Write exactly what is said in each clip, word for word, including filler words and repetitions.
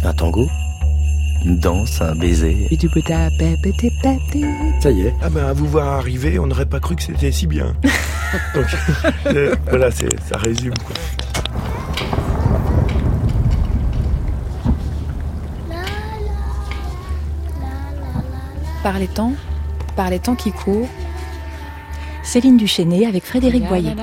Un tango, une danse, un baiser. Ça y est. Ah ben, à vous voir arriver, on n'aurait pas cru que c'était si bien. Donc, euh, voilà, c'est, ça résume, quoi. Par les temps, par les temps qui courent, Céline Duchesnay avec Frédéric Boyer.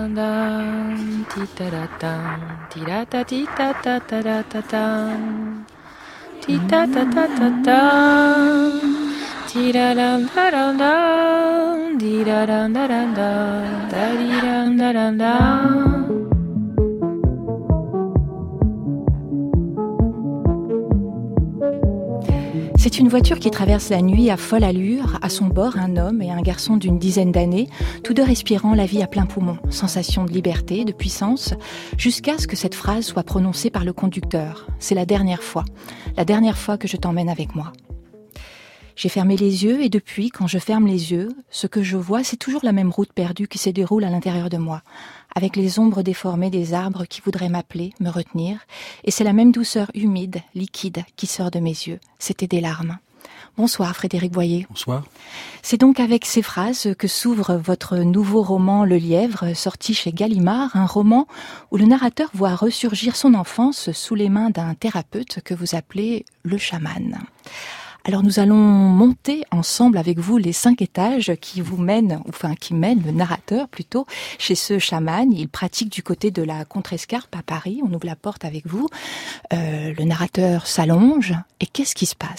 C'est une voiture qui traverse la nuit à folle allure. À son bord, un homme et un garçon d'une dizaine d'années, tous deux respirant la vie à plein poumon. Sensation de liberté, de puissance, jusqu'à ce que cette phrase soit prononcée par le conducteur. C'est la dernière fois. La dernière fois que je t'emmène avec moi. J'ai fermé les yeux et depuis, quand je ferme les yeux, ce que je vois, c'est toujours la même route perdue qui se déroule à l'intérieur de moi, avec les ombres déformées des arbres qui voudraient m'appeler, me retenir, et c'est la même douceur humide, liquide, qui sort de mes yeux. C'était des larmes. Bonsoir Frédéric Boyer. Bonsoir. C'est donc avec ces phrases que s'ouvre votre nouveau roman Le Lièvre, sorti chez Gallimard, un roman où le narrateur voit ressurgir son enfance sous les mains d'un thérapeute que vous appelez le chaman. Alors nous allons monter ensemble avec vous les cinq étages qui vous mènent, enfin qui mènent le narrateur plutôt, chez ce chaman. Il pratique du côté de la Contrescarpe à Paris. On ouvre la porte avec vous. Euh, le narrateur s'allonge. Et qu'est-ce qui se passe ?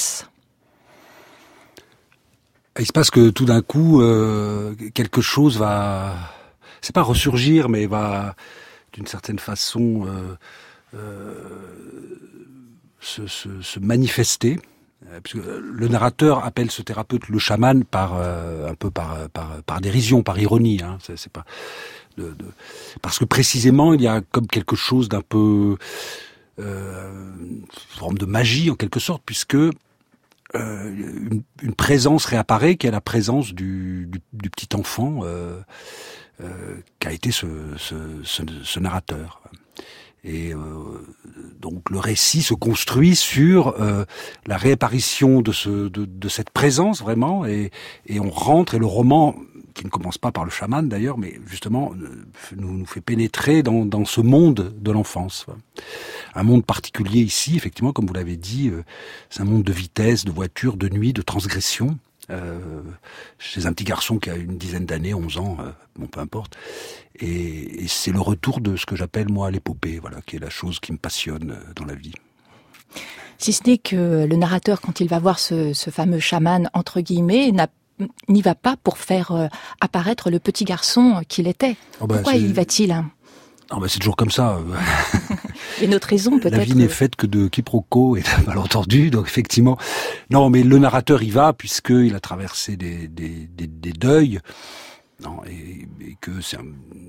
Il se passe que tout d'un coup, euh, quelque chose va, c'est pas ressurgir, mais va d'une certaine façon euh, euh, se, se, se manifester. Parce que le narrateur appelle ce thérapeute le chaman par euh, un peu par, par par dérision, par ironie. Hein. C'est, c'est pas de, de... parce que précisément il y a comme quelque chose d'un peu euh, une forme de magie en quelque sorte, puisque euh, une, une présence réapparaît, qui est la présence du, du, du petit enfant euh, euh, qu'a été ce, ce, ce, ce narrateur. Et euh, donc le récit se construit sur euh, la réapparition de, ce, de, de cette présence vraiment, et, et on rentre, et le roman, qui ne commence pas par le chaman d'ailleurs, mais justement nous, nous fait pénétrer dans, dans ce monde de l'enfance. Un monde particulier ici, effectivement, comme vous l'avez dit, euh, c'est un monde de vitesse, de voiture, de nuit, de transgression. Euh, chez un petit garçon qui a une dizaine d'années, onze ans, euh, bon peu importe, et, et c'est le retour de ce que j'appelle moi l'épopée, voilà, qui est la chose qui me passionne euh, dans la vie. Si ce n'est que le narrateur, quand il va voir ce, ce fameux chaman entre guillemets, n'a, n'y va pas pour faire euh, apparaître le petit garçon qu'il était. Oh ben, Pourquoi y va-t-il hein Oh ben c'est toujours comme ça. Et notre raison peut-être. La vie n'est faite que de quiproquos et de malentendus, donc effectivement. Non, mais le narrateur y va puisqu'il a traversé des, des, des, des deuils, non, et, et que c'est un,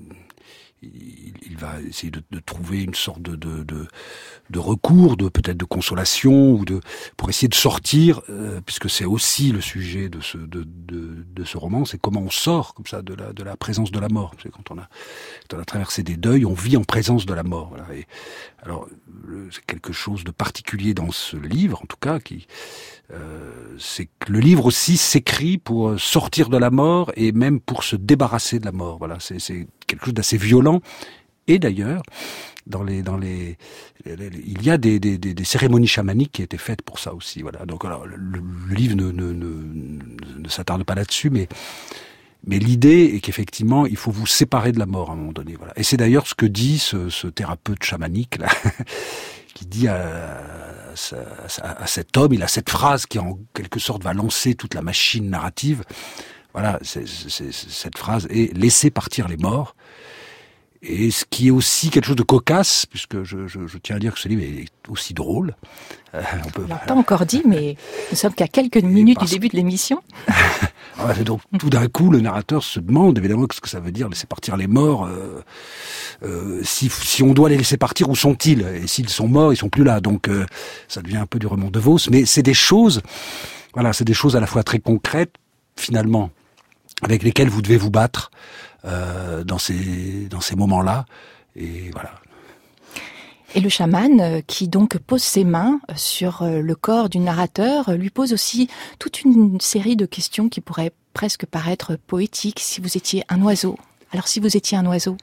il, il va essayer de, de trouver une sorte de, de, de, de recours, de peut-être de consolation, ou de pour essayer de sortir, euh, puisque c'est aussi le sujet de ce de, de, de ce roman, c'est comment on sort comme ça de la de la présence de la mort. Parce que quand on a quand on a traversé des deuils, on vit en présence de la mort. Voilà. Et alors le, c'est quelque chose de particulier dans ce livre, en tout cas, qui euh, c'est que le livre aussi s'écrit pour sortir de la mort et même pour se débarrasser de la mort. Voilà, c'est, c'est quelque chose d'assez violent. Et d'ailleurs, dans les, dans les, les, les il y a des, des, des, des cérémonies chamaniques qui étaient faites pour ça aussi. Voilà. Donc, alors, le, le livre ne, ne, ne, ne s'attarde pas là-dessus, mais, mais l'idée est qu'effectivement, il faut vous séparer de la mort à un moment donné. Voilà. Et c'est d'ailleurs ce que dit ce, ce thérapeute chamanique là, qui dit à, à, à cet homme, il a cette phrase qui en quelque sorte va lancer toute la machine narrative. Voilà, c'est, c'est, c'est, cette phrase est « laisser partir les morts ». Et ce qui est aussi quelque chose de cocasse, puisque je, je, je tiens à dire que ce livre est aussi drôle. Euh, on peut, on l'a pas encore dit, mais nous sommes qu'à quelques minutes parce... du début de l'émission. Donc tout d'un coup, le narrateur se demande évidemment ce que ça veut dire laisser partir les morts. Euh, euh, si, si on doit les laisser partir, où sont-ils ? Et s'ils sont morts, ils sont plus là. Donc euh, ça devient un peu du roman de Vos. Mais c'est des choses, voilà, c'est des choses à la fois très concrètes, finalement, avec lesquelles vous devez vous battre. Euh, dans ces dans ces moments-là, et voilà. Et le chaman, euh, qui donc pose ses mains sur euh, le corps du narrateur, euh, lui pose aussi toute une série de questions qui pourraient presque paraître poétiques. Si vous étiez un oiseau. Alors si vous étiez un oiseau.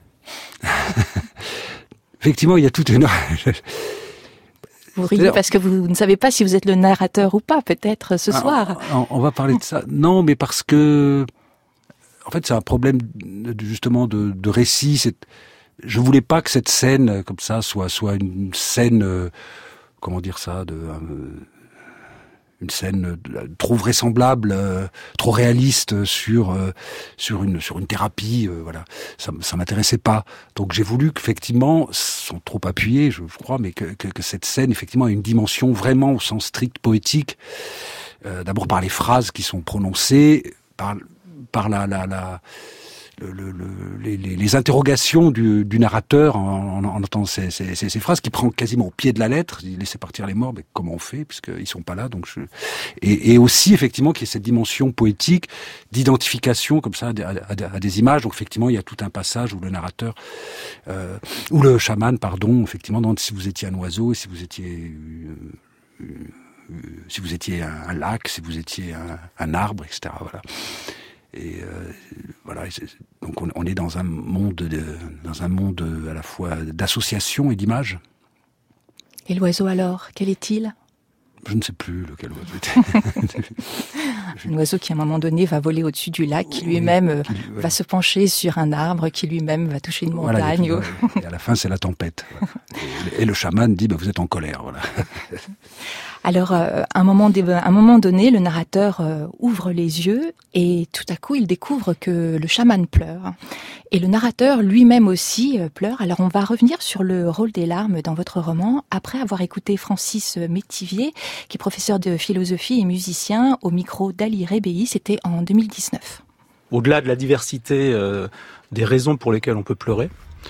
Effectivement, il y a toute une... Vous riez parce que vous ne savez pas si vous êtes le narrateur ou pas, peut-être, ce ah, soir. On, on va parler de ça. Non, mais parce que... En fait, c'est un problème, justement, de, de récit. C'est... Je voulais pas que cette scène, comme ça, soit, soit une scène... Euh, comment dire ça de, euh, une scène euh, trop vraisemblable, euh, trop réaliste sur euh, sur une sur une thérapie, euh, voilà, ça ça m'intéressait pas. Donc j'ai voulu qu'effectivement, sans trop appuyer, je, je crois, mais que, que que cette scène effectivement ait une dimension vraiment au sens strict poétique. Euh, d'abord par les phrases qui sont prononcées, par par la la la Le, le, le, les, les interrogations du, du narrateur en, en, en entendant ces, ces, ces, ces phrases, qui prend quasiment au pied de la lettre, il laissait partir les morts, mais comment on fait, puisqu'ils sont pas là, donc je... et, et aussi effectivement qu'il y ait cette dimension poétique d'identification comme ça à, à, à des images. Donc effectivement il y a tout un passage où le narrateur, euh, où le chaman, pardon, effectivement demande si vous étiez un oiseau, si vous étiez euh, euh, si vous étiez un, un lac, si vous étiez un, un arbre, et cetera. Voilà. Et euh, voilà, donc on, on est dans un monde, de, dans un monde à la fois d'association et d'images. Et l'oiseau alors, quel est-il ? Je ne sais plus lequel oiseau était. Un oiseau qui à un moment donné va voler au-dessus du lac, qui lui-même oui, qui, ouais. va se pencher sur un arbre, qui lui-même va toucher une montagne. Voilà, et, et à la fin c'est la tempête. Et, et le chaman dit bah, vous êtes en colère, voilà. Alors, euh, à un moment, à un moment donné, le narrateur euh, ouvre les yeux et tout à coup, il découvre que le chaman pleure. Et le narrateur lui-même aussi euh, pleure. Alors, on va revenir sur le rôle des larmes dans votre roman, après avoir écouté Francis Métivier, qui est professeur de philosophie et musicien, au micro d'Ali Rébéi. C'était en deux mille dix-neuf. Au-delà de la diversité euh, des raisons pour lesquelles on peut pleurer,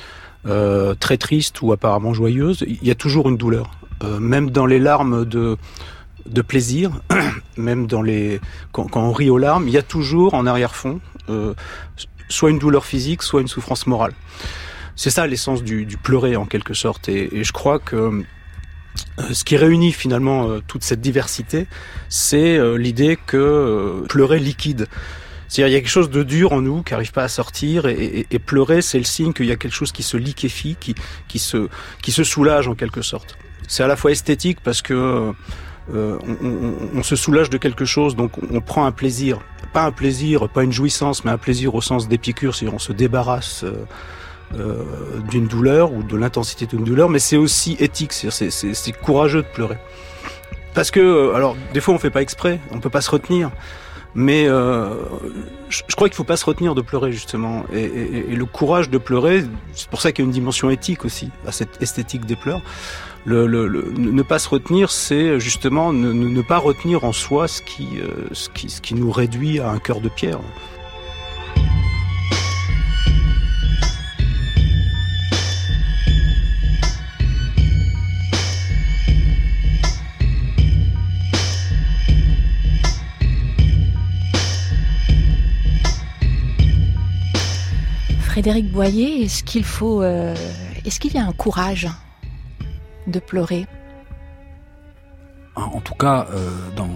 euh, très triste ou apparemment joyeuse, il y a toujours une douleur. Euh, même dans les larmes de, de plaisir, même dans les quand, quand on rit aux larmes, il y a toujours en arrière-fond euh, soit une douleur physique, soit une souffrance morale. C'est ça l'essence du, du pleurer en quelque sorte. Et, et je crois que euh, ce qui réunit finalement euh, toute cette diversité, c'est euh, l'idée que euh, pleurer liquide. C'est-à-dire il y a quelque chose de dur en nous qui n'arrive pas à sortir, et, et, et pleurer, c'est le signe qu'il y a quelque chose qui se liquéfie, qui, qui, se, qui se soulage en quelque sorte. C'est à la fois esthétique parce que euh, on, on, on se soulage de quelque chose, donc on, on prend un plaisir. Pas un plaisir, pas une jouissance, mais un plaisir au sens d'Épicure, c'est-à-dire on se débarrasse euh, euh, d'une douleur ou de l'intensité d'une douleur, mais c'est aussi éthique, c'est-à-dire c'est, c'est, c'est courageux de pleurer. Parce que, alors, des fois on fait pas exprès, on peut pas se retenir. Mais euh, je, je crois qu'il faut pas se retenir de pleurer justement, et, et, et le courage de pleurer, c'est pour ça qu'il y a une dimension éthique aussi à cette esthétique des pleurs. Le, le, le, ne pas se retenir, c'est justement ne, ne pas retenir en soi ce qui, euh, ce qui, ce qui nous réduit à un cœur de pierre. Frédéric Boyer, est-ce qu'il faut, euh, est-ce qu'il y a un courage de pleurer ? En tout cas, euh, dans,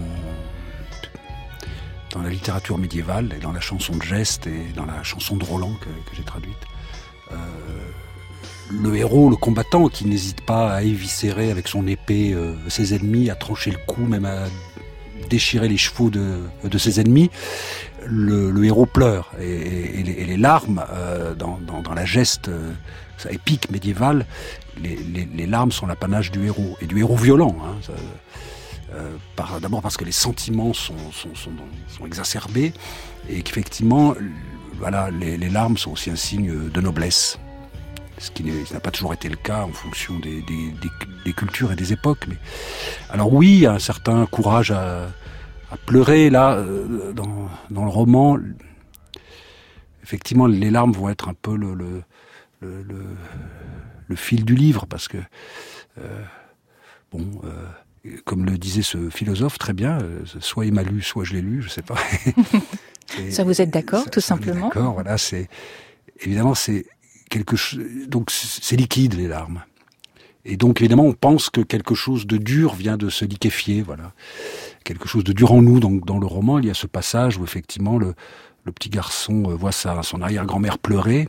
dans la littérature médiévale, et dans la chanson de geste, et dans la chanson de Roland que, que j'ai traduite, euh, le héros, le combattant, qui n'hésite pas à éviscérer avec son épée euh, ses ennemis, à trancher le cou, même à déchirer les chevaux de, de ses ennemis, le, le héros pleure. Et, et, et, les, et les larmes, euh, dans, dans, dans la geste euh, épique médiévale, les, les, les larmes sont l'apanage du héros, et du héros violent. Hein, ça, euh, par, d'abord parce que les sentiments sont, sont, sont, sont exacerbés, et qu'effectivement, voilà, les, les larmes sont aussi un signe de noblesse. Ce qui n'a pas toujours été le cas en fonction des, des, des, des cultures et des époques. Mais alors oui, il y a un certain courage à, à pleurer. Là, euh, dans, dans le roman, effectivement, les larmes vont être un peu le, le, le, le, le fil du livre, parce que, euh, bon, euh, comme le disait ce philosophe très bien, euh, soit il m'a lu, soit je l'ai lu, je sais pas. Et, ça vous êtes d'accord, ça, tout ça simplement. D'accord, voilà, c'est évidemment c'est quelque chose, donc c'est liquide les larmes, Et donc, évidemment, on pense que quelque chose de dur vient de se liquéfier, voilà. Quelque chose de dur en nous. Donc, dans le roman, il y a ce passage où, effectivement, le, le petit garçon voit sa, son arrière-grand-mère pleurer.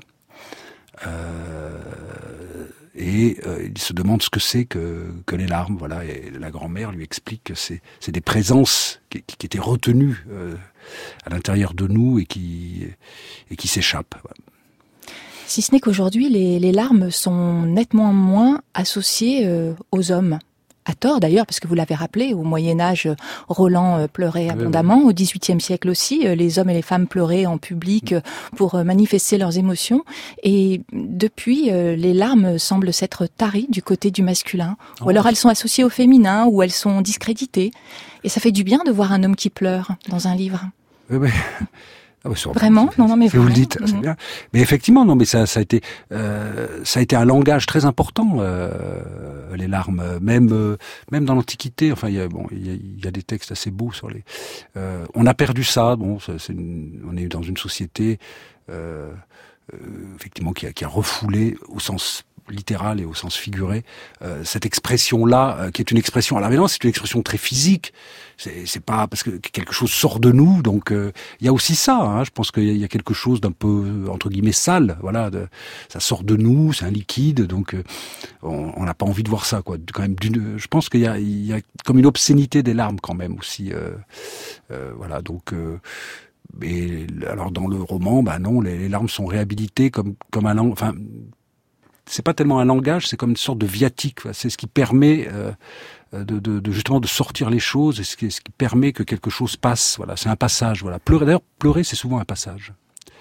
Euh, et euh, il se demande ce que c'est que, que les larmes, voilà. Et la grand-mère lui explique que c'est, c'est des présences qui, qui étaient retenues euh, à l'intérieur de nous et qui, et qui s'échappent. Voilà. Si ce n'est qu'aujourd'hui, les, les larmes sont nettement moins associées euh, aux hommes. À tort d'ailleurs, parce que vous l'avez rappelé, au Moyen-Âge, Roland euh, pleurait oui, abondamment. Oui. Au dix-huitième siècle aussi, euh, les hommes et les femmes pleuraient en public euh, pour euh, manifester leurs émotions. Et depuis, euh, les larmes semblent s'être taries du côté du masculin. Oh. Ou alors elles sont associées au féminin, ou elles sont discréditées. Et ça fait du bien de voir un homme qui pleure dans un livre. Oui, oui. Ah ouais, vraiment, non, non, mais si vous le dites, mmh. c'est bien. Mais effectivement, non, mais ça, ça a été, euh, ça a été un langage très important, euh, les larmes, même, euh, même dans l'Antiquité. Enfin, il y a, bon, il y a, il y a des textes assez beaux sur les. Euh, on a perdu ça. Bon, c'est, c'est une, on est dans une société, euh, euh, effectivement, qui a, qui a refoulé au sens littéral et au sens figuré euh, cette expression-là, euh, qui est une expression. Alors évidemment, c'est une expression très physique. C'est, c'est pas parce que quelque chose sort de nous, donc euh, il y a aussi ça. Hein, je pense qu'il y a, il y a quelque chose d'un peu entre guillemets sale. Voilà, de, ça sort de nous, c'est un liquide, donc euh, on n'a pas envie de voir ça, quoi. Quand même, d'une, je pense qu'il y a, il y a comme une obscénité des larmes quand même aussi. Euh, euh, voilà, donc. Euh, et alors dans le roman, bah non, les, les larmes sont réhabilitées comme comme un lang- enfin. C'est pas tellement un langage, c'est comme une sorte de viatique. C'est ce qui permet euh, de, de, de justement de sortir les choses, et ce qui, ce qui permet que quelque chose passe. Voilà, c'est un passage. Voilà, pleurer. D'ailleurs, pleurer, c'est souvent un passage.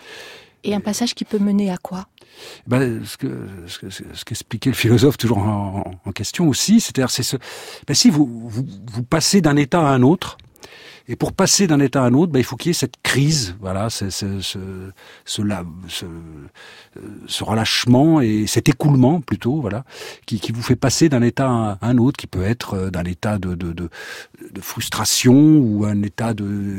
Et un passage qui peut mener à quoi ? Ben, ce que ce, que, ce qu'expliquait le philosophe toujours en, en, en question aussi, c'est-à-dire c'est ce. Ben, si vous, vous vous passez d'un état à un autre. Et pour passer d'un état à un autre, ben, il faut qu'il y ait cette crise, voilà, ce, ce, ce, ce, ce, ce relâchement et cet écoulement plutôt, voilà, qui, qui vous fait passer d'un état à un autre, qui peut être d'un état de, de, de, de frustration ou un état de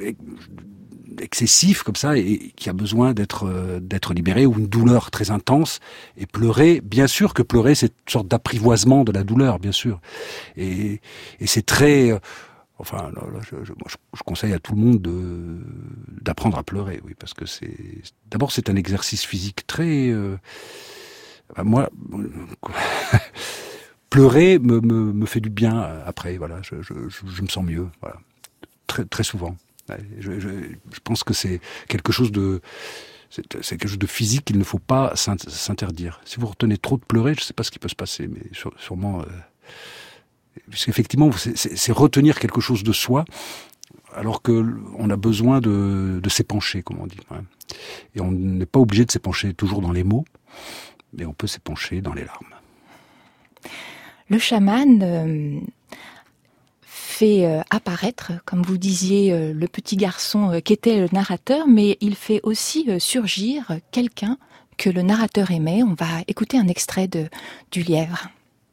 excessif comme ça, et qui a besoin d'être d'être libéré, ou une douleur très intense. Et pleurer, bien sûr que pleurer, c'est une sorte d'apprivoisement de la douleur, bien sûr. Et, et c'est très Enfin, là, là, je, je, moi, je, je conseille à tout le monde de, d'apprendre à pleurer, oui, parce que c'est, d'abord, c'est un exercice physique très, euh, ben moi, pleurer me, me, me fait du bien après, voilà, je, je, je, je me sens mieux, voilà, très, très souvent. Je, je, je pense que c'est quelque chose de, c'est, c'est quelque chose de physique qu'il ne faut pas s'interdire. Si vous retenez trop de pleurer, je ne sais pas ce qui peut se passer, mais sûrement. Euh, Puisqu'effectivement, c'est, c'est, c'est retenir quelque chose de soi, alors qu'on a besoin de, de s'épancher, comme on dit. Ouais. Et on n'est pas obligé de s'épancher toujours dans les mots, mais on peut s'épancher dans les larmes. Le chaman euh, fait euh, apparaître, comme vous disiez, euh, le petit garçon euh, qu'était le narrateur, mais il fait aussi euh, surgir quelqu'un que le narrateur aimait. On va écouter un extrait de, du Lièvre.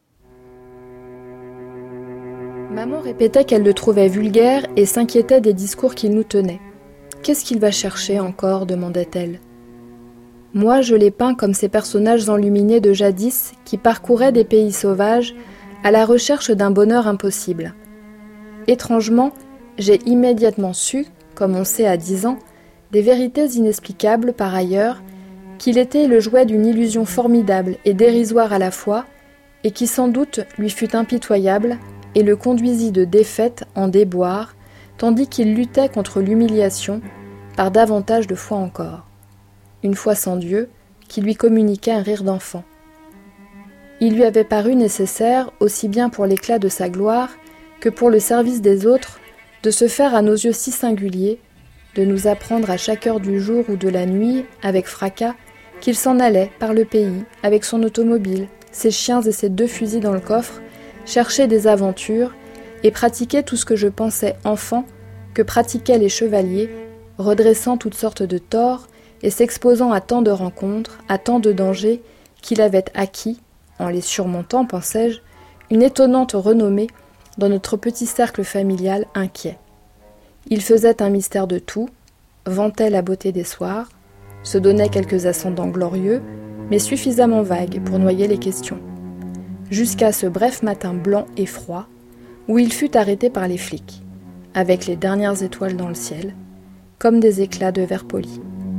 Maman répétait qu'elle le trouvait vulgaire et s'inquiétait des discours qu'il nous tenait. « Qu'est-ce qu'il va chercher encore ?» demandait-elle. Moi, je l'ai peint comme ces personnages enluminés de jadis qui parcouraient des pays sauvages à la recherche d'un bonheur impossible. Étrangement, j'ai immédiatement su, comme on sait à dix ans, des vérités inexplicables par ailleurs, qu'il était le jouet d'une illusion formidable et dérisoire à la fois, et qui sans doute lui fut impitoyable, et le conduisit de défaite en déboire, tandis qu'il luttait contre l'humiliation par davantage de foi encore. Une foi sans Dieu, qui lui communiquait un rire d'enfant. Il lui avait paru nécessaire, aussi bien pour l'éclat de sa gloire que pour le service des autres, de se faire à nos yeux si singulier, de nous apprendre à chaque heure du jour ou de la nuit, avec fracas, qu'il s'en allait par le pays, avec son automobile, ses chiens et ses deux fusils dans le coffre, chercher des aventures et pratiquer tout ce que je pensais enfant que pratiquaient les chevaliers, redressant toutes sortes de torts et s'exposant à tant de rencontres, à tant de dangers qu'il avait acquis, en les surmontant, pensais-je, une étonnante renommée dans notre petit cercle familial inquiet. Il faisait un mystère de tout, vantait la beauté des soirs, se donnait quelques ascendants glorieux, mais suffisamment vagues pour noyer les questions. jusqu'à ce bref matin blanc et froid, où il fut arrêté par les flics, avec les dernières étoiles dans le ciel, comme des éclats de verre poli.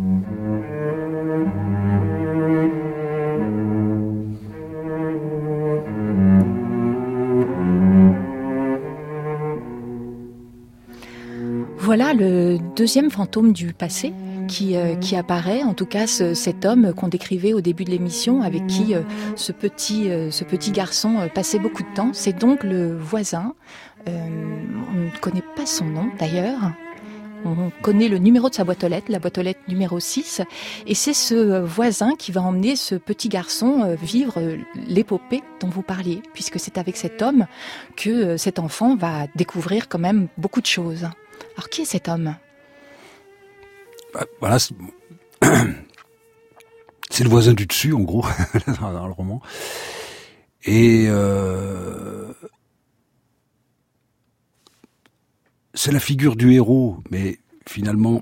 Voilà le deuxième fantôme du passé qui, euh, qui apparaît, en tout cas ce, cet homme qu'on décrivait au début de l'émission, avec qui euh, ce, petit, euh, ce petit garçon euh, passait beaucoup de temps. C'est donc le voisin. Euh, on ne connaît pas son nom d'ailleurs. On connaît le numéro de sa boîte aux lettres, la boîte aux lettres numéro six. Et c'est ce voisin qui va emmener ce petit garçon vivre l'épopée dont vous parliez, puisque c'est avec cet homme que cet enfant va découvrir quand même beaucoup de choses. Alors, qui est cet homme ? Bah, voilà, c'est... c'est le voisin du dessus, en gros, dans le roman. Et euh... c'est la figure du héros, mais finalement,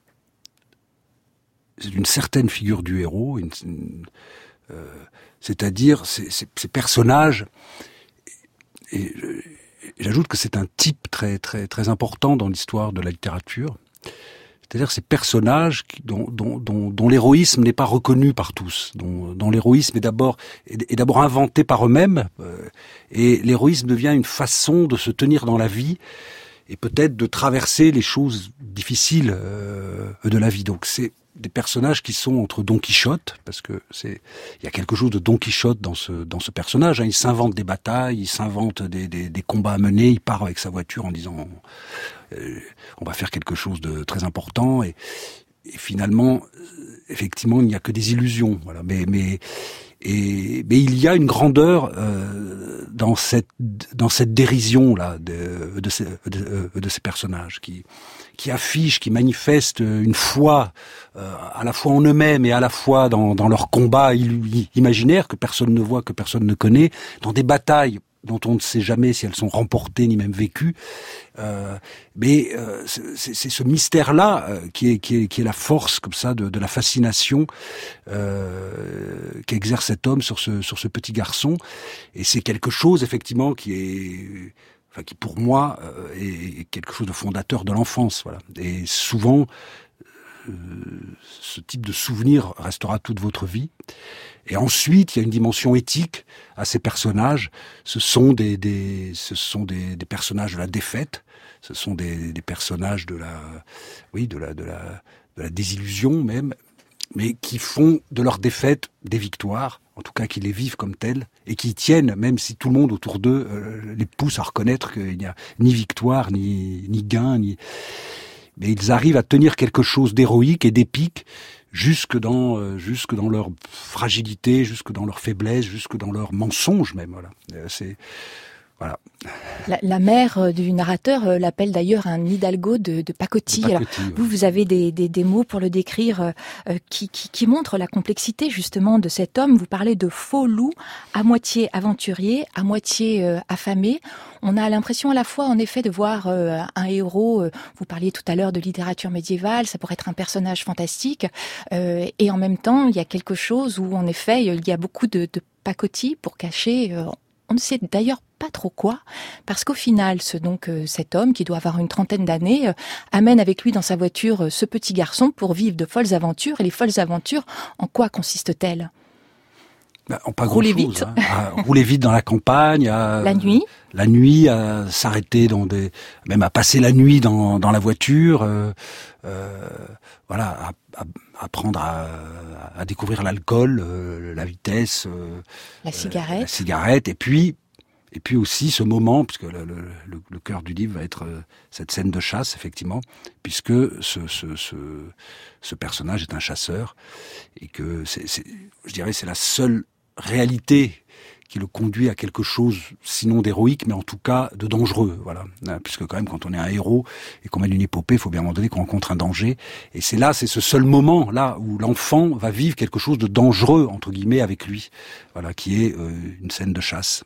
c'est une certaine figure du héros, une, une, euh, c'est-à-dire ces, ces, ces personnages. Et, et, et j'ajoute que c'est un type très très très important dans l'histoire de la littérature. C'est-à-dire ces personnages qui, dont, dont, dont, dont l'héroïsme n'est pas reconnu par tous, dont, dont l'héroïsme est d'abord, est, est d'abord inventé par eux-mêmes, euh, et l'héroïsme devient une façon de se tenir dans la vie, et peut-être de traverser les choses difficiles euh, de la vie. Donc c'est des personnages qui sont entre Don Quichotte, parce que c'est, il y a quelque chose de Don Quichotte dans ce dans ce personnage. Hein. Il s'invente des batailles, il s'invente des, des, des combats à mener. Il part avec sa voiture en disant euh, on va faire quelque chose de très important, et, et finalement, effectivement, il n'y a que des illusions. Voilà. Mais mais Et, mais il y a une grandeur euh, dans cette dans cette dérision là de de ces de, de ces personnages qui qui affichent, qui manifestent une foi euh, à la fois en eux-mêmes et à la fois dans dans leurs combats imaginaires que personne ne voit, que personne ne connaît, dans des batailles dont on ne sait jamais si elles sont remportées ni même vécues. Euh, mais euh, c'est, c'est ce mystère-là euh, qui est qui est qui est la force comme ça de, de la fascination euh, qu'exerce cet homme sur ce sur ce petit garçon. Et c'est quelque chose effectivement qui est, enfin qui pour moi euh, est quelque chose de fondateur de l'enfance. Voilà. Et souvent, euh, ce type de souvenir restera toute votre vie. Et ensuite, il y a une dimension éthique à ces personnages. Ce sont des, des, ce sont des, des personnages de la défaite. Ce sont des, des personnages de la, oui, de la, de la, de la désillusion même, mais qui font de leur défaite des victoires. En tout cas, qui les vivent comme telles et qui y tiennent, même si tout le monde autour d'eux euh, les pousse à reconnaître qu'il n'y a ni victoire, ni, ni gain, ni. Mais ils arrivent à tenir quelque chose d'héroïque et d'épique. Jusque dans, euh, jusque dans leur fragilité, jusque dans leur faiblesse, jusque dans leur mensonge même. Voilà. Euh, c'est voilà. La, la mère du narrateur euh, l'appelle d'ailleurs un hidalgo de, de pacotille. De pacotille, Alors, ouais. Vous, vous avez des, des, des mots pour le décrire euh, qui, qui, qui montrent la complexité justement de cet homme. Vous parlez de faux loup, à moitié aventurier, à moitié euh, affamé. On a l'impression à la fois, en effet, de voir euh, un héros. Euh, vous parliez tout à l'heure de littérature médiévale, ça pourrait être un personnage fantastique. Euh, et en même temps, il y a quelque chose où, en effet, il y a beaucoup de, de pacotille pour cacher. Euh, on ne sait d'ailleurs pas trop quoi, parce qu'au final, ce, donc, euh, cet homme, qui doit avoir une trentaine d'années, euh, amène avec lui dans sa voiture euh, ce petit garçon pour vivre de folles aventures. Et les folles aventures, en quoi consistent-elles ? Bah, en pas rouler grand-chose, vite. Hein. À rouler vite dans la campagne. À, la nuit. La nuit, à s'arrêter dans des, même à passer la nuit dans, dans la voiture. Euh, euh, voilà, à, à apprendre à, à découvrir l'alcool, euh, la vitesse, euh, la cigarette, euh, la cigarette, et puis. Et puis aussi ce moment, puisque le, le, le, le cœur du livre va être euh, cette scène de chasse, effectivement, puisque ce, ce, ce, ce personnage est un chasseur, et que c'est, c'est, je dirais, c'est la seule réalité qui le conduit à quelque chose, sinon d'héroïque, mais en tout cas de dangereux, voilà. Puisque quand même, quand on est un héros et qu'on mène une épopée, il faut bien à un moment donné qu'on rencontre un danger. Et c'est là, c'est ce seul moment là où l'enfant va vivre quelque chose de dangereux entre guillemets avec lui, voilà, qui est euh, une scène de chasse.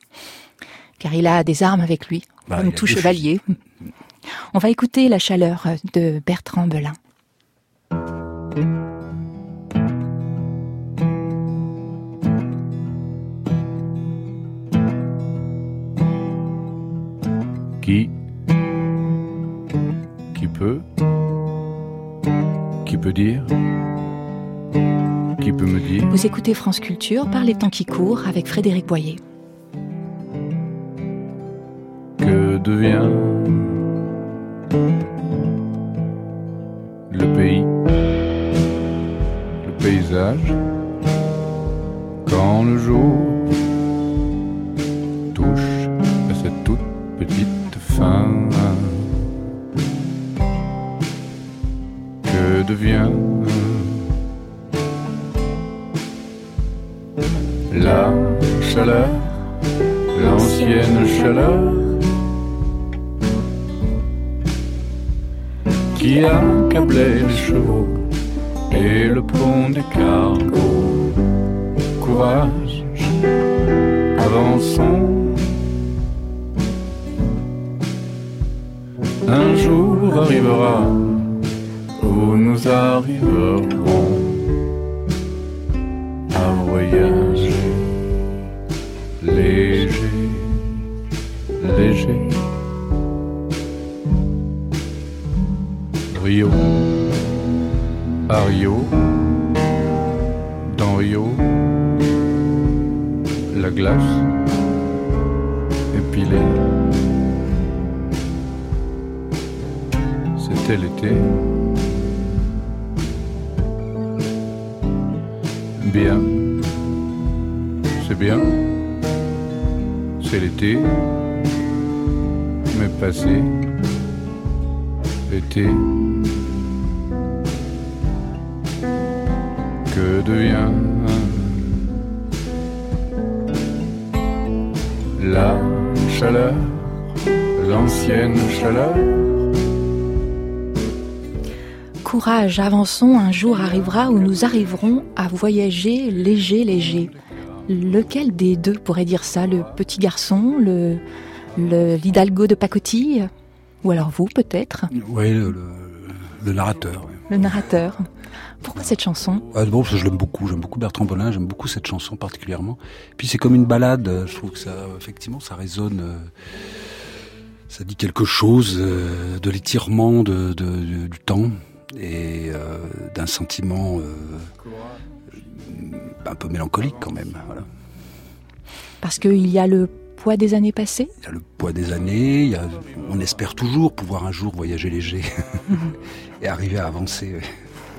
Car il a des armes avec lui, bah, comme tout chevalier. On va écouter La chaleur de Bertrand Belin. Qui Qui peut Qui peut dire Qui peut me dire? Vous écoutez France Culture par les temps qui courent avec Frédéric Boyer. Que devient le pays, le paysage, quand le jour touche à cette toute petite fin? Que devient la chaleur, l'ancienne chaleur qui accablait les chevaux et le pont des cargos? Courage, avançons. Un jour arrivera où nous arriverons à voyager léger, léger. Rio, à Rio, dans Rio, la glace épilée. C'était l'été. Bien, c'est bien, c'est l'été, mais passé, l'été. Que devient la chaleur, l'ancienne chaleur? Courage, avançons, un jour arrivera où nous arriverons à voyager léger, léger. Lequel des deux pourrait dire ça? Le petit garçon, le, le l'hidalgo de pacotille? Ou alors vous, peut-être? Oui, le, le, le narrateur. Oui. Le narrateur. Pourquoi cette chanson? Ah, bon, parce que je l'aime beaucoup, j'aime beaucoup Bertrand Bonnin, j'aime beaucoup cette chanson particulièrement. Puis c'est comme une balade, je trouve que ça, effectivement, ça résonne, euh, ça dit quelque chose euh, de l'étirement de, de, de, du temps et euh, d'un sentiment euh, un peu mélancolique quand même. Voilà. Parce qu'il y a le poids des années passées? Il y a le poids des années, il y a, on espère toujours pouvoir un jour voyager léger et arriver à avancer. Ouais.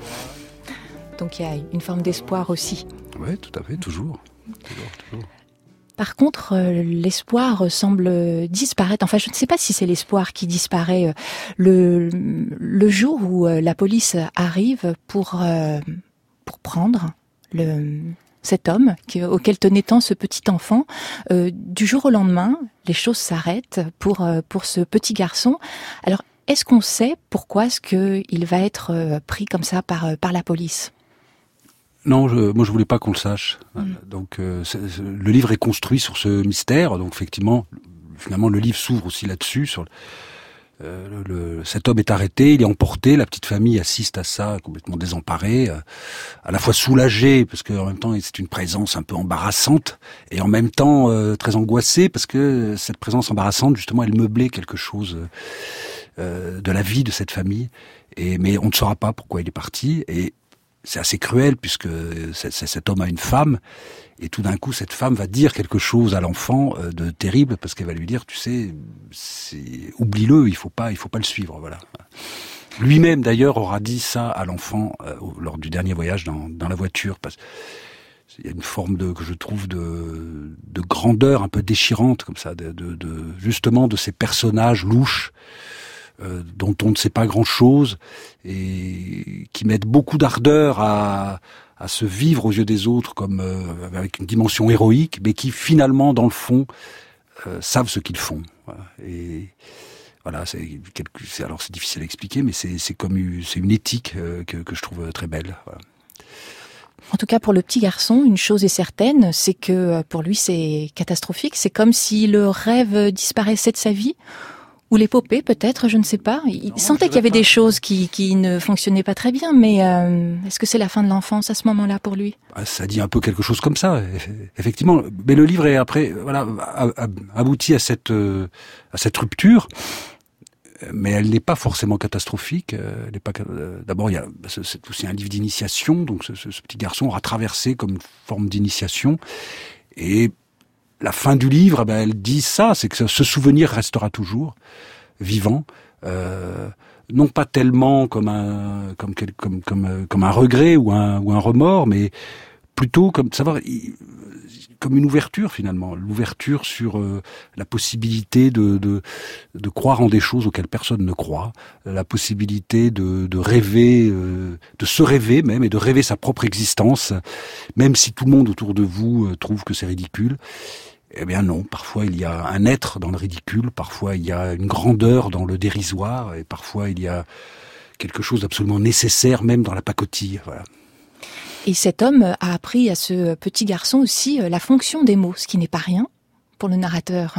Donc il y a une forme d'espoir aussi. Oui, tout à fait, toujours. toujours, toujours. Par contre, euh, l'espoir semble disparaître. Enfin, je ne sais pas si c'est l'espoir qui disparaît. Le, le jour où la police arrive pour, euh, pour prendre le, cet homme qui, auquel tenait tant ce petit enfant, euh, du jour au lendemain, les choses s'arrêtent pour, pour ce petit garçon. Alors, est-ce qu'on sait pourquoi est-ce qu'il va être pris comme ça par, par la police ? Non, je, moi je voulais pas qu'on le sache. Mmh. Donc euh, c'est, c'est, le livre est construit sur ce mystère. Donc effectivement, finalement le livre s'ouvre aussi là-dessus. Sur le, euh, le, cet homme est arrêté, il est emporté. La petite famille assiste à ça, complètement désemparée, euh, à la fois soulagée parce qu'en même temps c'est une présence un peu embarrassante et en même temps euh, très angoissée parce que cette présence embarrassante justement elle meublait quelque chose euh, de la vie de cette famille. Et mais on ne saura pas pourquoi il est parti et c'est assez cruel puisque c'est, c'est, cet homme a une femme et tout d'un coup cette femme va dire quelque chose à l'enfant euh, de terrible parce qu'elle va lui dire tu sais c'est, oublie-le, il faut pas il faut pas le suivre, voilà. Lui-même d'ailleurs aura dit ça à l'enfant euh, lors du dernier voyage dans, dans la voiture parce il y a une forme de que je trouve de de grandeur un peu déchirante comme ça de de, de justement de ces personnages louches Euh, dont on ne sait pas grand-chose et qui mettent beaucoup d'ardeur à, à se vivre aux yeux des autres comme euh, avec une dimension héroïque, mais qui finalement, dans le fond, euh, savent ce qu'ils font. Voilà. Et voilà, c'est, quelque, c'est alors c'est difficile à expliquer, mais c'est, c'est comme une, c'est une éthique euh, que, que je trouve très belle. Voilà. En tout cas, pour le petit garçon, une chose est certaine, c'est que pour lui, c'est catastrophique. C'est comme si le rêve disparaissait de sa vie. Ou l'épopée, peut-être, je ne sais pas. Il Non, sentait qu'il y avait pas. des choses qui, qui ne fonctionnaient pas très bien, mais euh, est-ce que c'est la fin de l'enfance à ce moment-là pour lui ? Ah, ça dit un peu quelque chose comme ça, effectivement. Mais le livre est après, voilà, abouti à cette euh, à cette rupture, mais elle n'est pas forcément catastrophique. Elle n'est pas. D'abord, il y a c'est aussi un livre d'initiation, donc ce, ce, ce petit garçon aura traversé comme une forme d'initiation. Et la fin du livre, ben, elle dit ça, c'est que ce souvenir restera toujours vivant. Euh, non pas tellement comme un comme comme comme comme un regret ou un ou un remords, mais plutôt comme savoir comme une ouverture finalement, l'ouverture sur euh, la possibilité de, de de croire en des choses auxquelles personne ne croit, la possibilité de de rêver, euh, de se rêver même et de rêver sa propre existence, même si tout le monde autour de vous euh, trouve que c'est ridicule. Eh bien non, parfois il y a un être dans le ridicule, parfois il y a une grandeur dans le dérisoire, et parfois il y a quelque chose d'absolument nécessaire même dans la pacotille. Voilà. Et cet homme a appris à ce petit garçon aussi la fonction des mots, ce qui n'est pas rien pour le narrateur.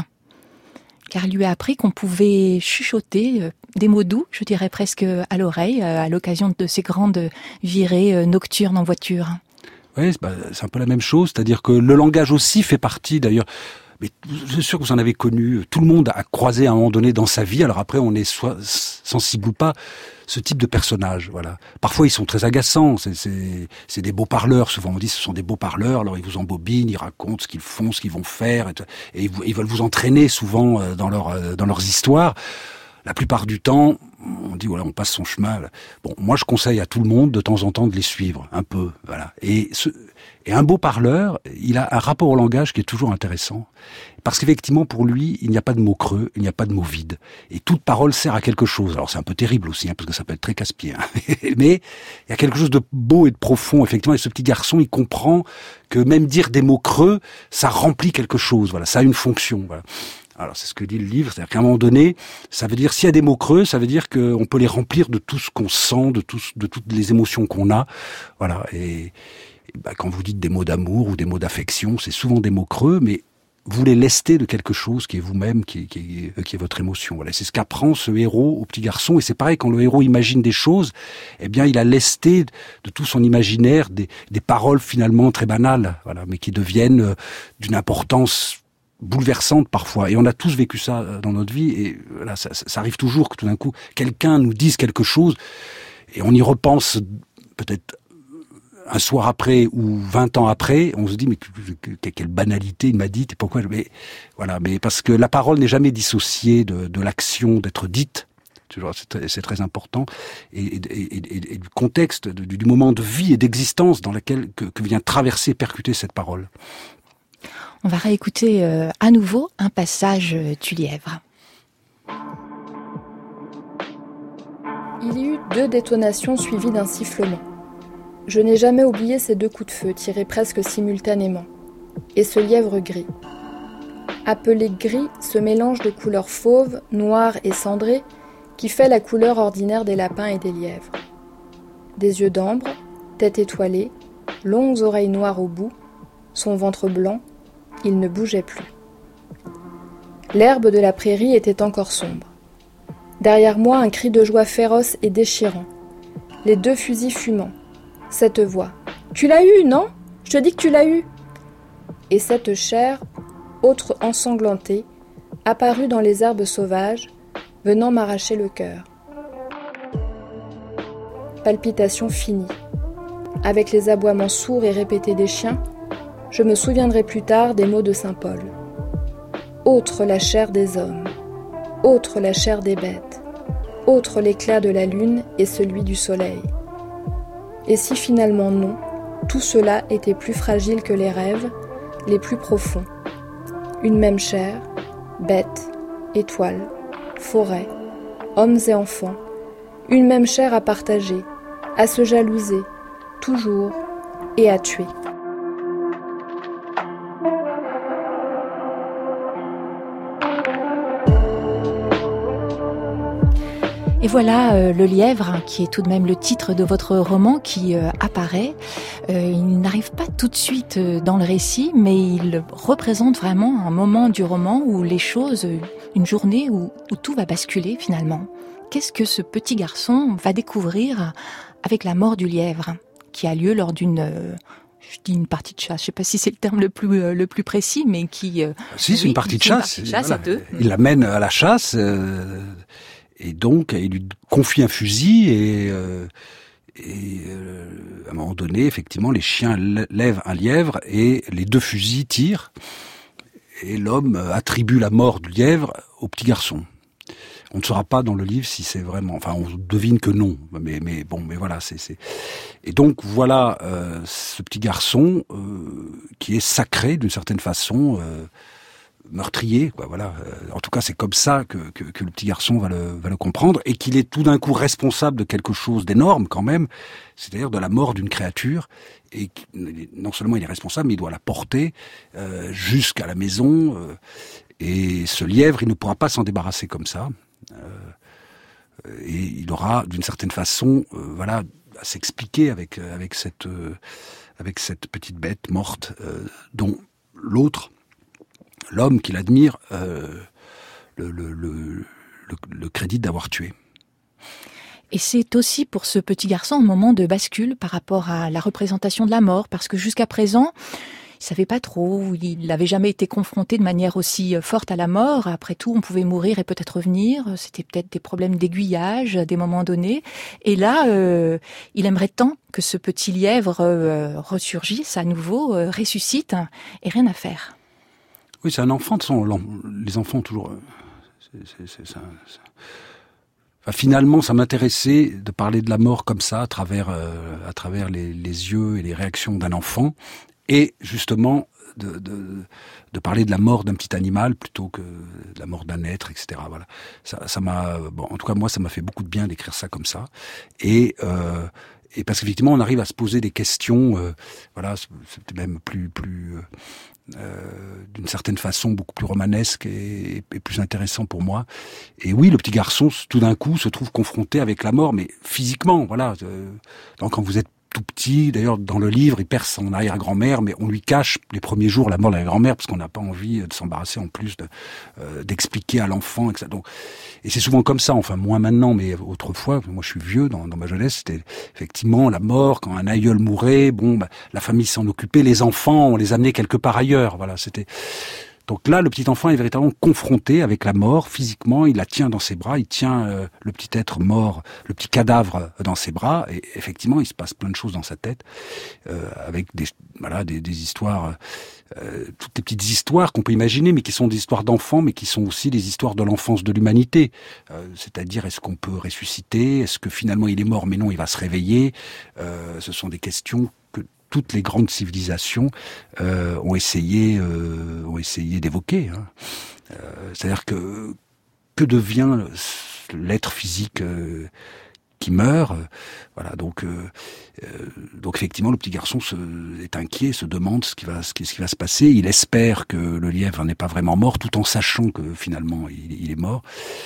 Car il lui a appris qu'on pouvait chuchoter des mots doux, je dirais presque à l'oreille, à l'occasion de ces grandes virées nocturnes en voiture. Oui, c'est, bah, c'est un peu la même chose, c'est-à-dire que le langage aussi fait partie, d'ailleurs, mais c'est sûr que vous en avez connu, tout le monde a croisé à un moment donné dans sa vie, alors après on est soit sensible ou pas, ce type de personnage, voilà. Parfois ils sont très agaçants, c'est, c'est, c'est des beaux parleurs, souvent on dit ce sont des beaux parleurs, alors ils vous embobinent, ils racontent ce qu'ils font, ce qu'ils vont faire, et, et ils, ils veulent vous entraîner souvent dans, leur, dans leurs histoires. La plupart du temps, on dit voilà, on passe son chemin. Bon, moi je conseille à tout le monde de temps en temps de les suivre un peu, voilà. Et, ce, et un beau parleur, il a un rapport au langage qui est toujours intéressant, parce qu'effectivement pour lui, il n'y a pas de mots creux, il n'y a pas de mots vides, et toute parole sert à quelque chose. Alors c'est un peu terrible aussi, hein, parce que ça peut être très casse-pied, hein. Mais il y a quelque chose de beau et de profond, effectivement. Et ce petit garçon, il comprend que même dire des mots creux, ça remplit quelque chose. Voilà, ça a une fonction. Voilà. Alors c'est ce que dit le livre, c'est-à-dire qu'à un moment donné, ça veut dire s'il y a des mots creux, ça veut dire qu'on peut les remplir de tout ce qu'on sent, de, tout, de toutes les émotions qu'on a, voilà. Et, et bah, quand vous dites des mots d'amour ou des mots d'affection, c'est souvent des mots creux, mais vous les lestez de quelque chose qui est vous-même, qui est, qui est, qui est votre émotion. Voilà, c'est ce qu'apprend ce héros au petit garçon, et c'est pareil quand le héros imagine des choses, eh bien il a lesté de tout son imaginaire des, des paroles finalement très banales, voilà, mais qui deviennent d'une importance bouleversante parfois, et on a tous vécu ça dans notre vie, et là ça, ça arrive toujours que tout d'un coup quelqu'un nous dise quelque chose et on y repense peut-être un soir après ou vingt ans après, on se dit mais quelle banalité il m'a dit, et pourquoi, mais voilà, mais parce que la parole n'est jamais dissociée de, de l'action d'être dite. C'est très, c'est très important, et, et, et, et du contexte, du, du moment de vie et d'existence dans lequel que, que vient traverser, percuter cette parole. On va réécouter euh, à nouveau un passage euh, du lièvre. Il y eut deux détonations suivies d'un sifflement. Je n'ai jamais oublié ces deux coups de feu tirés presque simultanément. Et ce lièvre gris. Appelé gris, ce mélange de couleurs fauves, noires et cendrées qui fait la couleur ordinaire des lapins et des lièvres. Des yeux d'ambre, tête étoilée, longues oreilles noires au bout, son ventre blanc, il ne bougeait plus. L'herbe de la prairie était encore sombre. Derrière moi, un cri de joie féroce et déchirant. Les deux fusils fumants. Cette voix. « Tu l'as eu, non ? Je te dis que tu l'as eu !» Et cette chair, autre ensanglantée, apparut dans les herbes sauvages, venant m'arracher le cœur. Palpitation finie. Avec les aboiements sourds et répétés des chiens, je me souviendrai plus tard des mots de saint Paul. Autre la chair des hommes, autre la chair des bêtes, autre l'éclat de la lune et celui du soleil. Et si finalement non, tout cela était plus fragile que les rêves, les plus profonds. Une même chair, bêtes, étoiles, forêts, hommes et enfants, une même chair à partager, à se jalouser, toujours, et à tuer. Et voilà euh, le lièvre, qui est tout de même le titre de votre roman, qui euh, apparaît. Euh, il n'arrive pas tout de suite euh, dans le récit, mais il représente vraiment un moment du roman où les choses, une journée où, où tout va basculer finalement. Qu'est-ce que ce petit garçon va découvrir avec la mort du lièvre, qui a lieu lors d'une... Euh, je dis une partie de chasse, je ne sais pas si c'est le terme le plus euh, le plus précis, mais qui... Euh, si, c'est oui, une partie de chasse. Une partie de chasse voilà. à deux. Il l'amène à la chasse... Euh... Et donc, il lui confie un fusil et, euh, et euh, à un moment donné, effectivement, les chiens lèvent un lièvre et les deux fusils tirent. Et l'homme attribue la mort du lièvre au petit garçon. On ne saura pas dans le livre si c'est vraiment... Enfin, on devine que non. Mais, mais bon, mais voilà, c'est... c'est... Et donc, voilà euh, ce petit garçon euh, qui est sacré d'une certaine façon... Euh, meurtrier, quoi, voilà. Euh, en tout cas, c'est comme ça que, que, que le petit garçon va le, va le comprendre, et qu'il est tout d'un coup responsable de quelque chose d'énorme, quand même, c'est-à-dire de la mort d'une créature, et qui, non seulement il est responsable, mais il doit la porter euh, jusqu'à la maison, euh, et ce lièvre, il ne pourra pas s'en débarrasser comme ça, euh, et il aura, d'une certaine façon, euh, voilà, à s'expliquer avec, avec, cette, euh, avec cette petite bête morte, euh, dont l'autre, l'homme qu'il admire, euh, le, le, le, le, le crédit d'avoir tué. Et c'est aussi pour ce petit garçon un moment de bascule par rapport à la représentation de la mort, parce que jusqu'à présent, il savait pas trop, il n'avait jamais été confronté de manière aussi forte à la mort. Après tout, on pouvait mourir et peut-être revenir. C'était peut-être des problèmes d'aiguillage à des moments donnés. Et là, euh, il aimerait tant que ce petit lièvre euh, ressurgisse à nouveau, euh, ressuscite, et rien à faire. Oui, c'est un enfant, de son, les enfants ont toujours... C'est, c'est, c'est, ça, ça. Enfin, finalement, ça m'intéressait de parler de la mort comme ça, à travers, euh, à travers les, les yeux et les réactions d'un enfant, et justement de, de, de parler de la mort d'un petit animal plutôt que de la mort d'un être, et cetera. Voilà. Ça, ça m'a, bon, en tout cas, moi, ça m'a fait beaucoup de bien d'écrire ça comme ça. Et... Euh, Et parce qu'effectivement, on arrive à se poser des questions, euh, voilà, c'était même plus, plus, euh, d'une certaine façon, beaucoup plus romanesque et, et plus intéressant pour moi. Et oui, le petit garçon, tout d'un coup, se trouve confronté avec la mort, mais physiquement, voilà. Euh, donc, quand vous êtes tout petit, d'ailleurs, dans le livre, il perd son arrière-grand-mère, mais on lui cache les premiers jours la mort de la grand-mère parce qu'on n'a pas envie de s'embarrasser en plus de, euh, d'expliquer à l'enfant, et cetera. Donc, et c'est souvent comme ça, enfin moins maintenant, mais autrefois, moi je suis vieux, dans, dans ma jeunesse, c'était effectivement la mort, quand un aïeul mourait, bon, bah, la famille s'en occupait, les enfants, on les amenait quelque part ailleurs, voilà, c'était... Donc là, le petit enfant est véritablement confronté avec la mort, physiquement, il la tient dans ses bras, il tient euh, le petit être mort, le petit cadavre dans ses bras, et effectivement, il se passe plein de choses dans sa tête, euh, avec des, voilà, des, des histoires, euh, toutes les petites histoires qu'on peut imaginer, mais qui sont des histoires d'enfants, mais qui sont aussi des histoires de l'enfance de l'humanité. Euh, c'est-à-dire, est-ce qu'on peut ressusciter? Est-ce que finalement il est mort, mais non, il va se réveiller? euh, Ce sont des questions que toutes les grandes civilisations euh, ont essayé, euh, ont essayé d'évoquer. Hein. Euh, c'est-à-dire que que devient l'être physique euh, qui meurt? Voilà, donc euh, euh, donc effectivement, le petit garçon se, est inquiet, se demande ce qui va ce qui, ce qui va se passer. Il espère que le lièvre n'est pas vraiment mort, tout en sachant que finalement il, il est mort.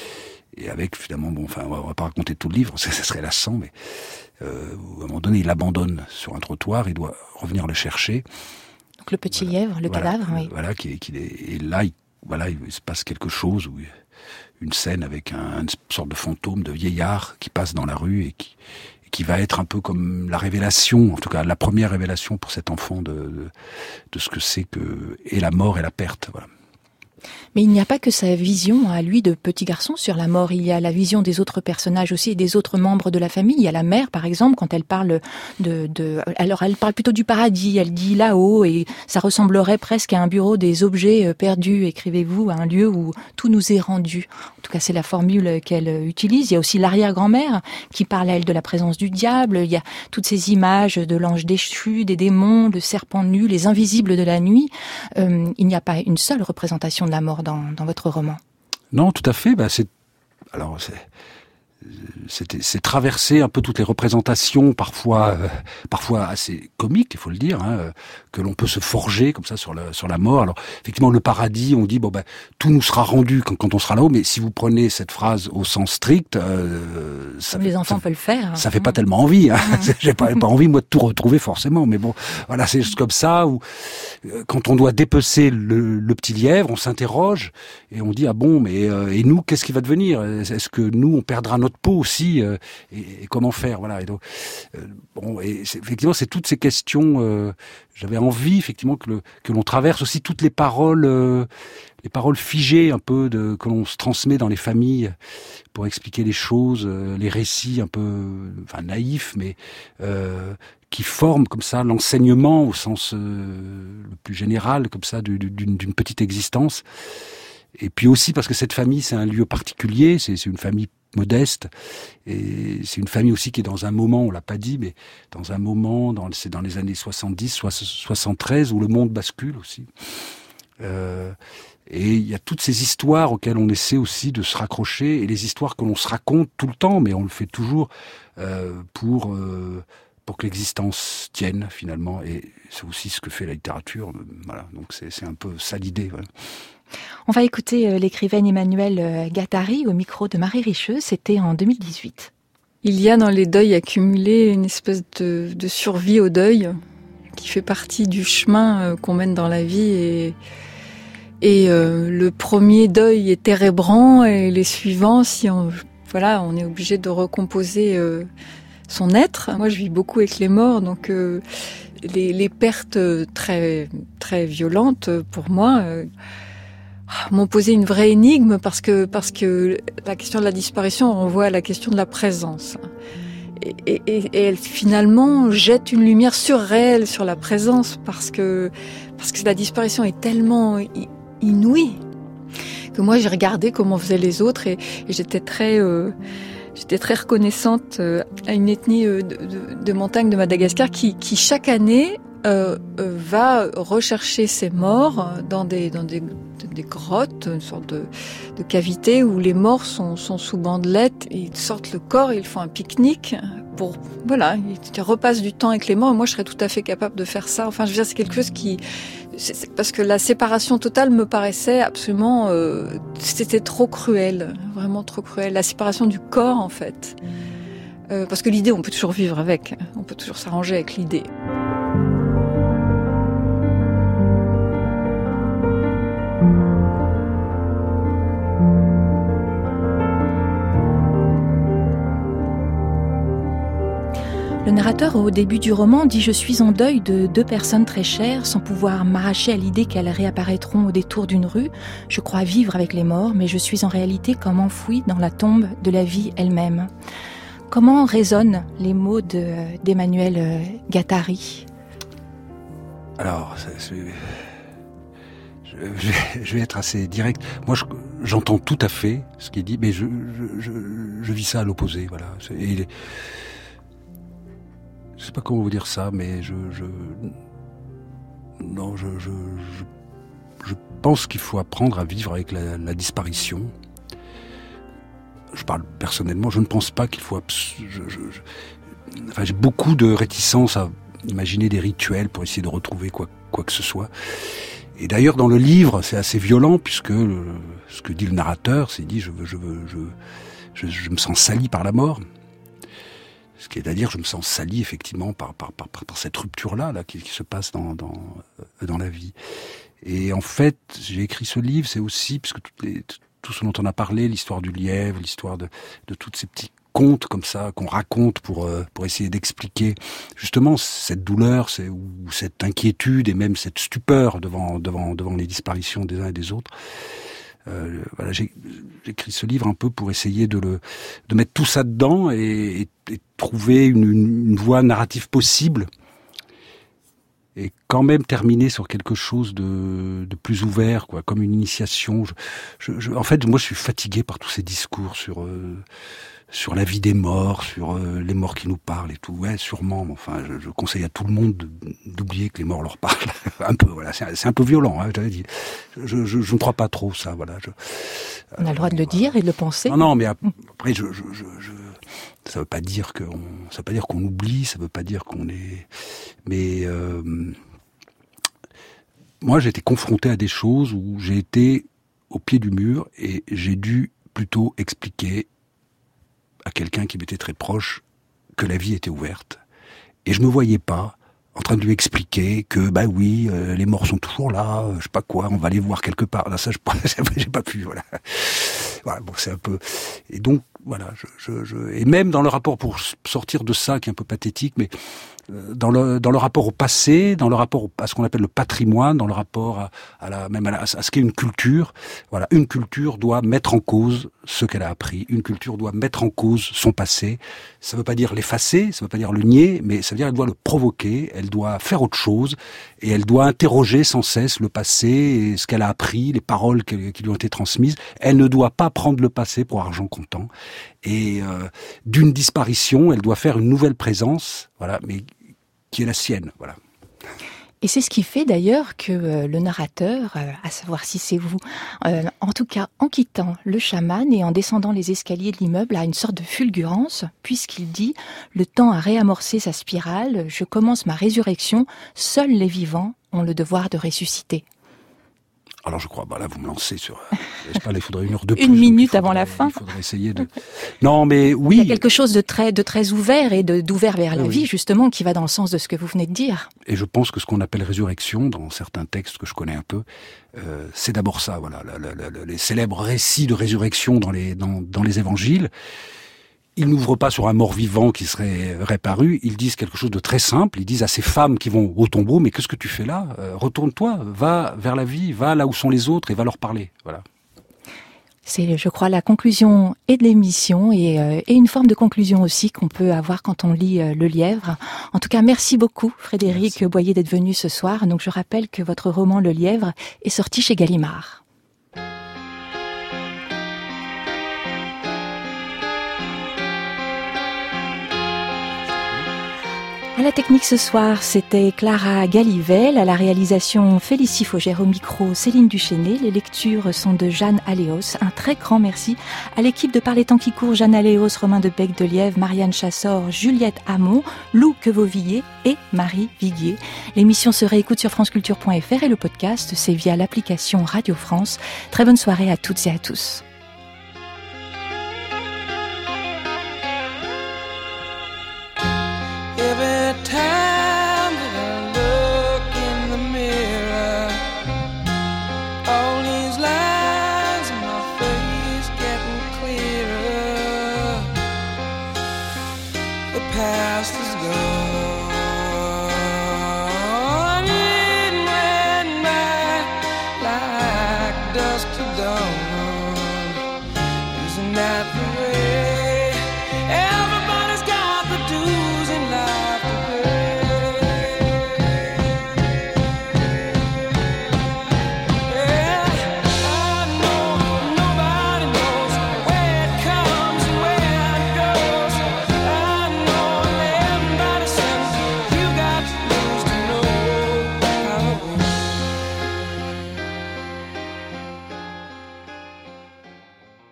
Et avec finalement, bon, enfin, on va pas raconter tout le livre, ça, ça serait lassant, mais euh, à un moment donné, il l'abandonne sur un trottoir, il doit revenir le chercher. Donc le petit voilà, lièvre, le voilà, cadavre, oui. Voilà, qui, qui est, et là, il, voilà, il se passe quelque chose, où, une scène avec un, une sorte de fantôme, de vieillard qui passe dans la rue et qui, et qui va être un peu comme la révélation, en tout cas la première révélation pour cet enfant de, de, de ce que c'est que et la mort et la perte, voilà. Mais il n'y a pas que sa vision à lui de petit garçon sur la mort, il y a la vision des autres personnages aussi et des autres membres de la famille. Il y a la mère, par exemple, quand elle parle de, de... Alors, elle parle plutôt du paradis, elle dit là-haut, et ça ressemblerait presque à un bureau des objets perdus, écrivez-vous, à un lieu où tout nous est rendu. En tout cas, c'est la formule qu'elle utilise. Il y a aussi l'arrière-grand-mère qui parle à elle de la présence du diable. Il y a toutes ces images de l'ange déchu, des démons, le serpent nu, les invisibles de la nuit. Euh, il n'y a pas une seule représentation de la mort dans, dans votre roman. Non, tout à fait. Bah, c'est alors c'est c'est, c'est traverser un peu toutes les représentations, parfois, euh, parfois assez comiques, il faut le dire, hein, que l'on peut se forger comme ça sur la sur la mort. Alors effectivement, le paradis, on dit bon ben tout nous sera rendu quand, quand on sera là-haut, mais si vous prenez cette phrase au sens strict, euh, ça Comme fait, les enfants ça, peuvent le faire. Ça fait pas tellement envie. Hein. Mmh. J'ai pas, pas envie moi de tout retrouver forcément, mais bon, voilà, c'est juste comme ça. Où euh, quand on doit dépecer le, le petit lièvre, on s'interroge et on dit ah bon, mais euh, et nous, qu'est-ce qui va devenir? Est-ce que nous on perdra notre peau aussi, euh, et, et comment faire, voilà. Et donc, euh, bon, et c'est, effectivement, c'est toutes ces questions. Euh, j'avais envie, effectivement, que, le, que l'on traverse aussi toutes les paroles, euh, les paroles figées un peu de que l'on se transmet dans les familles pour expliquer les choses, euh, les récits un peu, enfin naïfs, mais euh, qui forment comme ça l'enseignement au sens euh, le plus général, comme ça, d'une, d'une petite existence. Et puis aussi parce que cette famille, c'est un lieu particulier, c'est, c'est une famille modeste, et c'est une famille aussi qui est dans un moment, on l'a pas dit, mais dans un moment, dans, c'est dans les années soixante-dix, soixante-treize, où le monde bascule aussi. Euh, et il y a toutes ces histoires auxquelles on essaie aussi de se raccrocher, et les histoires que l'on se raconte tout le temps, mais on le fait toujours euh, pour euh, pour que l'existence tienne finalement. Et c'est aussi ce que fait la littérature. Voilà, donc c'est, c'est un peu ça l'idée. Voilà. On va écouter l'écrivaine Emmanuelle Gattari au micro de Marie Richeux, c'était en deux mille dix-huit. Il y a dans les deuils accumulés une espèce de, de survie au deuil qui fait partie du chemin qu'on mène dans la vie, et, et euh, le premier deuil est térébrant et les suivants, si on, voilà, on est obligé de recomposer euh, son être. Moi je vis beaucoup avec les morts, donc euh, les, les pertes très, très violentes pour moi euh, m'ont posé une vraie énigme, parce que parce que la question de la disparition renvoie à la question de la présence. Et, et, et elle finalement jette une lumière surréelle sur la présence, parce que parce que la disparition est tellement inouïe que moi j'ai regardé comment faisaient les autres, et, et j'étais très euh, j'étais très reconnaissante à une ethnie de, de, de montagne de Madagascar qui, qui chaque année euh, va rechercher ses morts dans des dans des des grottes, une sorte de, de cavité où les morts sont, sont sous bandelettes, et ils sortent le corps, ils font un pique-nique pour, voilà, ils repassent du temps avec les morts. Et moi, je serais tout à fait capable de faire ça. Enfin, je veux dire, c'est quelque chose qui, c'est, c'est parce que la séparation totale me paraissait absolument, euh, c'était trop cruel, vraiment trop cruel. La séparation du corps, en fait. Euh, parce que l'idée, on peut toujours vivre avec, on peut toujours s'arranger avec l'idée. Le narrateur, au début du roman, dit « Je suis en deuil de deux personnes très chères, sans pouvoir m'arracher à l'idée qu'elles réapparaîtront au détour d'une rue. Je crois vivre avec les morts, mais je suis en réalité comme enfoui dans la tombe de la vie elle-même. » Comment résonnent les mots de, d'Emmanuelle Gattari ? Alors, c'est, c'est... Je, je, je vais être assez direct. Moi, je, j'entends tout à fait ce qu'il dit, mais je, je, je, je vis ça à l'opposé. Voilà. Et il est... Je sais pas comment vous dire ça, mais je, je... non, je, je, je, je pense qu'il faut apprendre à vivre avec la, la disparition. Je parle personnellement, je ne pense pas qu'il faut... Abs... Je, je, je... Enfin, j'ai beaucoup de réticence à imaginer des rituels pour essayer de retrouver quoi, quoi que ce soit. Et d'ailleurs, dans le livre, c'est assez violent, puisque le, ce que dit le narrateur, c'est dit, je veux, je veux, je, je, je me sens sali par la mort. Ce qui est à dire, je me sens sali effectivement par par par, par cette rupture-là, là, qui, qui se passe dans dans dans la vie. Et en fait, j'ai écrit ce livre, c'est aussi puisque toutes les, tout ce dont on a parlé, l'histoire du lièvre, l'histoire de de tous ces petits contes comme ça qu'on raconte pour pour essayer d'expliquer justement cette douleur, c'est, ou cette inquiétude et même cette stupeur devant devant devant les disparitions des uns et des autres. Euh, voilà, j'ai, j'ai écrit ce livre un peu pour essayer de le de mettre tout ça dedans et, et, et trouver une, une, une voie narrative possible et quand même terminer sur quelque chose de, de plus ouvert, quoi, comme une initiation. Je, je, je, en fait, moi, je suis fatigué par tous ces discours sur euh, sur la vie des morts, sur euh, les morts qui nous parlent et tout. Ouais, sûrement. Enfin, je, je conseille à tout le monde de, d'oublier que les morts leur parlent. un peu, voilà. C'est, c'est un peu violent, hein, j'avais dit. Je, je, je ne crois pas trop ça, voilà. Je, On a le droit de le dire et de le penser. Non, non, mais après, je, je, je, je ça veut pas dire qu'on, ça veut pas dire qu'on oublie, ça veut pas dire qu'on est, mais euh, moi, j'ai été confronté à des choses où j'ai été au pied du mur et j'ai dû plutôt expliquer à quelqu'un qui m'était très proche que la vie était ouverte. Et je me voyais pas en train de lui expliquer que, bah oui, euh, les morts sont toujours là, euh, je sais pas quoi, on va les voir quelque part. Là, ça, je, j'ai pas pu, voilà. Voilà, bon, c'est un peu... Et donc, voilà, je, je, je... Et même dans le rapport, pour sortir de ça, qui est un peu pathétique, mais dans le dans le rapport au passé, dans le rapport à ce qu'on appelle le patrimoine, dans le rapport à, à la même à, la, à ce qu'est une culture. Voilà, une culture doit mettre en cause ce qu'elle a appris. Une culture doit mettre en cause son passé. Ça veut pas dire l'effacer, ça veut pas dire le nier, mais ça veut dire qu'elle doit le provoquer. Elle doit faire autre chose et elle doit interroger sans cesse le passé et ce qu'elle a appris, les paroles qui lui ont été transmises. Elle ne doit pas prendre le passé pour argent comptant. Et euh, d'une disparition, elle doit faire une nouvelle présence, voilà, mais qui est la sienne, voilà. Et c'est ce qui fait d'ailleurs que euh, le narrateur, euh, à savoir si c'est vous, euh, en tout cas en quittant le chaman et en descendant les escaliers de l'immeuble, a une sorte de fulgurance, puisqu'il dit « Le temps a réamorcé sa spirale, je commence ma résurrection, seuls les vivants ont le devoir de ressusciter ». Alors je crois, bah là vous me lancez sur, je sais pas, là, il faudrait une heure de plus. Une minute faudrait, avant la fin. Il faudrait essayer de. Non, mais oui. Il y a quelque chose de très, de très ouvert et de, d'ouvert vers la oui. vie justement, qui va dans le sens de ce que vous venez de dire. Et je pense que ce qu'on appelle résurrection, dans certains textes que je connais un peu, euh, c'est d'abord ça, voilà, la, la, la, les célèbres récits de résurrection dans les dans, dans les évangiles. Ils n'ouvrent pas sur un mort-vivant qui serait réparu, ils disent quelque chose de très simple, ils disent à ces femmes qui vont au tombeau, mais qu'est-ce que tu fais là ? euh, Retourne-toi, va vers la vie, va là où sont les autres et va leur parler. Voilà. C'est, je crois, la conclusion et de l'émission et, euh, et une forme de conclusion aussi qu'on peut avoir quand on lit euh, Le Lièvre. En tout cas, merci beaucoup Frédéric merci. Boyer d'être venu ce soir. Donc je rappelle que votre roman Le Lièvre est sorti chez Gallimard. À la technique ce soir, c'était Clara Galivelle, à la réalisation Félicie Faugère, au micro Céline Duchesnay. Les lectures sont de Jeanne Aléos. Un très grand merci à l'équipe de Par les temps qui courent, Jeanne Aléos, Romain de Bec de Lièvre, Marianne Chassor, Juliette Hamon, Lou Quevauviller et Marie Viguier. L'émission se réécoute sur franceculture point f r et le podcast, c'est via l'application Radio France. Très bonne soirée à toutes et à tous. Every time that I look in the mirror, all these lines in my face getting clearer. The past is gone, it went by like dust to dawn. Isn't that the